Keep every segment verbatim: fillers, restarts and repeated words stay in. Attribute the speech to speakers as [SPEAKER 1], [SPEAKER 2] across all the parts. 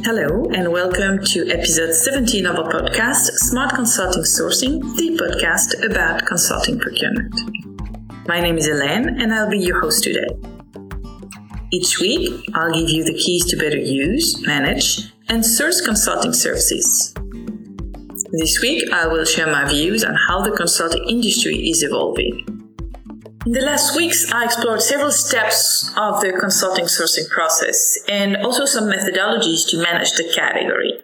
[SPEAKER 1] Hello and welcome to episode seventeen of our podcast, Smart Consulting Sourcing, the podcast about consulting procurement. My name is Hélène and I'll be your host today. Each week, I'll give you the keys to better use, manage, and source consulting services. This week, I will share my views on how the consulting industry is evolving. In the last weeks, I explored several steps of the consulting sourcing process and also some methodologies to manage the category.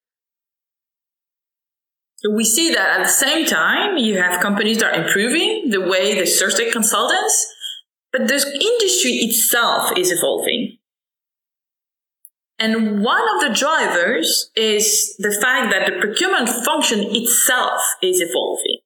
[SPEAKER 1] We see that at the same time, you have companies that are improving the way they source their consultants, but the industry itself is evolving. And one of the drivers is the fact that the procurement function itself is evolving.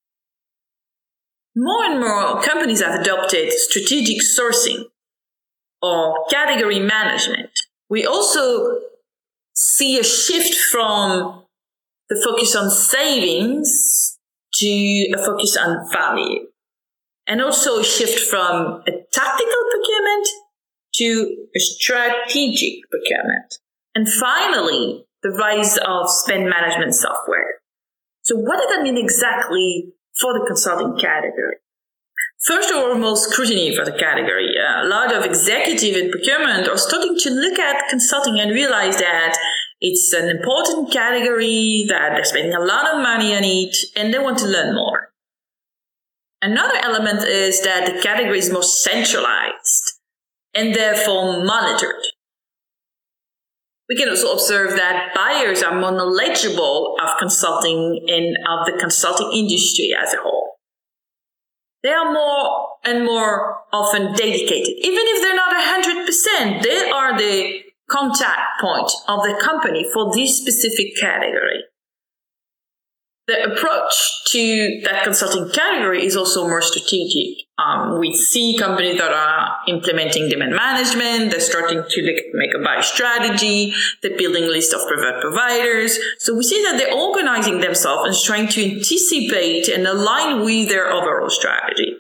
[SPEAKER 1] More and more companies have adopted strategic sourcing or category management. We also see a shift from the focus on savings to a focus on value. And also a shift from a tactical procurement to a strategic procurement. And finally, the rise of spend management software. So what does that mean exactly for the consulting category? First of all, most scrutiny for the category. Uh, a lot of executive in procurement are starting to look at consulting and realize that it's an important category, that they're spending a lot of money on it, and they want to learn more. Another element is that the category is more centralized and therefore monitored. We can also observe that buyers are more knowledgeable of consulting and of the consulting industry as a whole. They are more and more often dedicated. Even if they're not one hundred percent, they are the contact point of the company for this specific category. The approach to that consulting category is also more strategic. Um, we see companies that are implementing demand management, they're starting to make a buy strategy, they're building a list of preferred providers. So we see that they're organizing themselves and trying to anticipate and align with their overall strategy.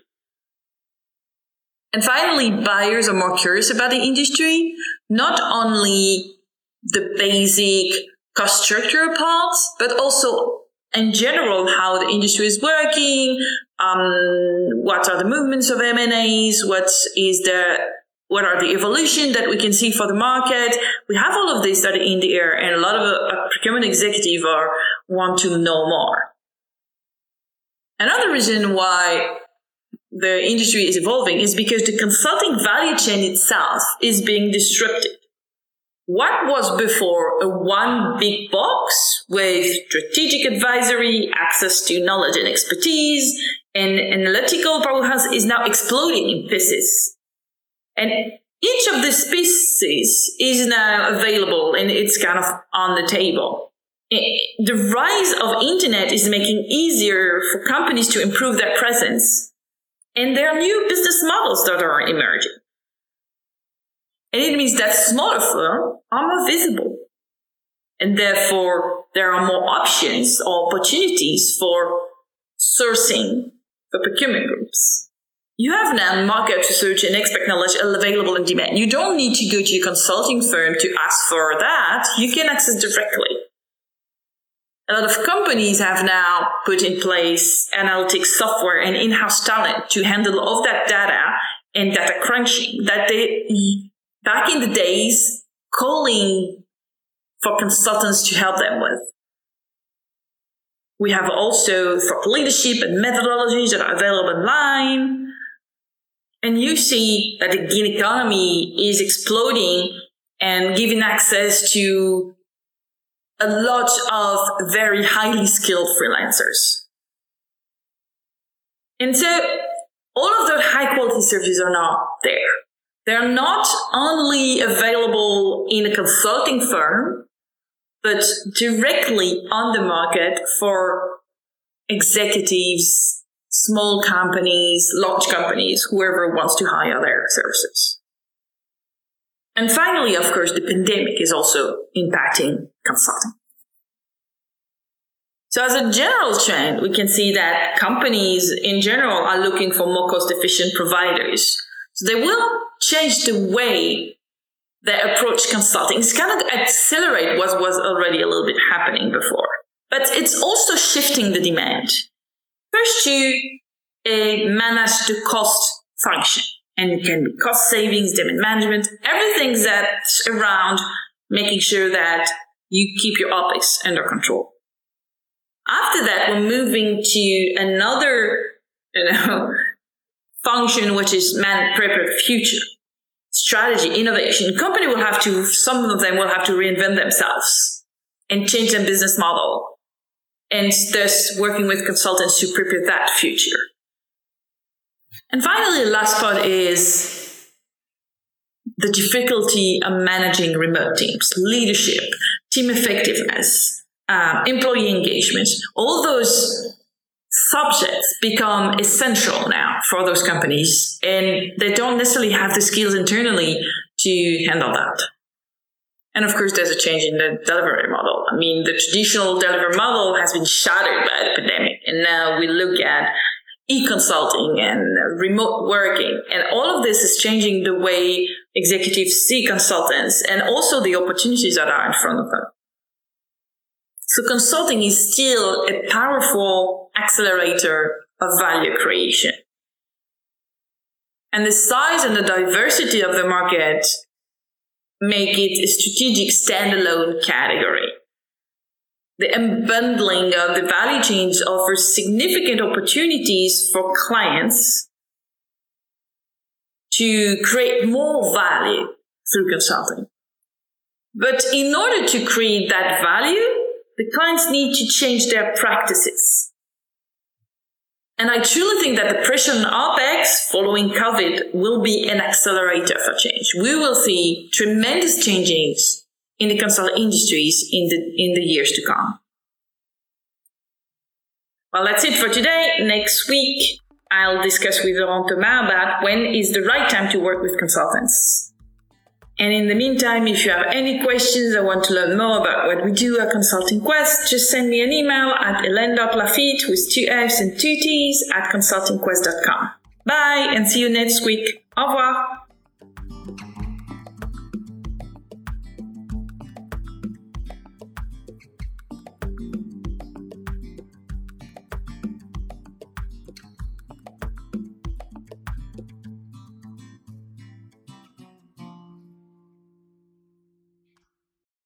[SPEAKER 1] And finally, buyers are more curious about the industry, not only the basic cost structure parts, but also in general, how the industry is working, um, what are the movements of M and As, what is the, what are the evolution that we can see for the market. We have all of this that are in the air, and a lot of uh, procurement executives are want to know more. Another reason why the industry is evolving is because the consulting value chain itself is being disrupted. What was before a one big box with strategic advisory, access to knowledge and expertise, and analytical powerhouse is now exploding in pieces. And each of these pieces is now available and it's kind of on the table. The rise of internet is making it easier for companies to improve their presence. And there are new business models that are emerging. And it means that smaller firms are more visible. And therefore, there are more options or opportunities for sourcing for procurement groups. You have now market research and expert knowledge available on demand. You don't need to go to your consulting firm to ask for that. You can access directly. A lot of companies have now put in place analytics software and in-house talent to handle all that data and data crunching that they... back in the days, calling for consultants to help them with. We have also thought leadership and methodologies that are available online. And you see that the gig economy is exploding and giving access to a lot of very highly skilled freelancers. And so all of the high quality services are now there. They're not only available in a consulting firm, but directly on the market for executives, small companies, large companies, whoever wants to hire their services. And finally, of course, the pandemic is also impacting consulting. So as a general trend, we can see that companies in general are looking for more cost-efficient providers. So they will change the way they approach consulting. It's kind of accelerate what was already a little bit happening before. But it's also shifting the demand. First, you uh, manage the cost function. And it can be cost savings, demand management, everything that's around making sure that you keep your OpEx under control. After that, we're moving to another, you know, function, which is man prepare the future. Strategy, innovation. Company will have to, some of them will have to reinvent themselves and change their business model. And thus working with consultants to prepare that future. And finally, the last part is the difficulty of managing remote teams, leadership, team effectiveness, um, employee engagement. All those subjects become essential now for those companies, and they don't necessarily have the skills internally to handle that. And of course, there's a change in the delivery model. I mean, the traditional delivery model has been shattered by the pandemic, and now we look at e-consulting and remote working. And all of this is changing the way executives see consultants and also the opportunities that are in front of them. So consulting is still a powerful accelerator of value creation. And the size and the diversity of the market make it a strategic standalone category. The unbundling of the value chains offers significant opportunities for clients to create more value through consulting. But in order to create that value, the clients need to change their practices. And I truly think that the pressure on OpEx following COVID will be an accelerator for change. We will see tremendous changes in the consulting industries in the in the years to come. Well, that's it for today. Next week, I'll discuss with Laurent Thomas about when is the right time to work with consultants. And in the meantime, if you have any questions or want to learn more about what we do at Consulting Quest, just send me an email at hélène dot lafitte with two F's and two T's at consulting quest dot com. Bye and see you next week. Au revoir.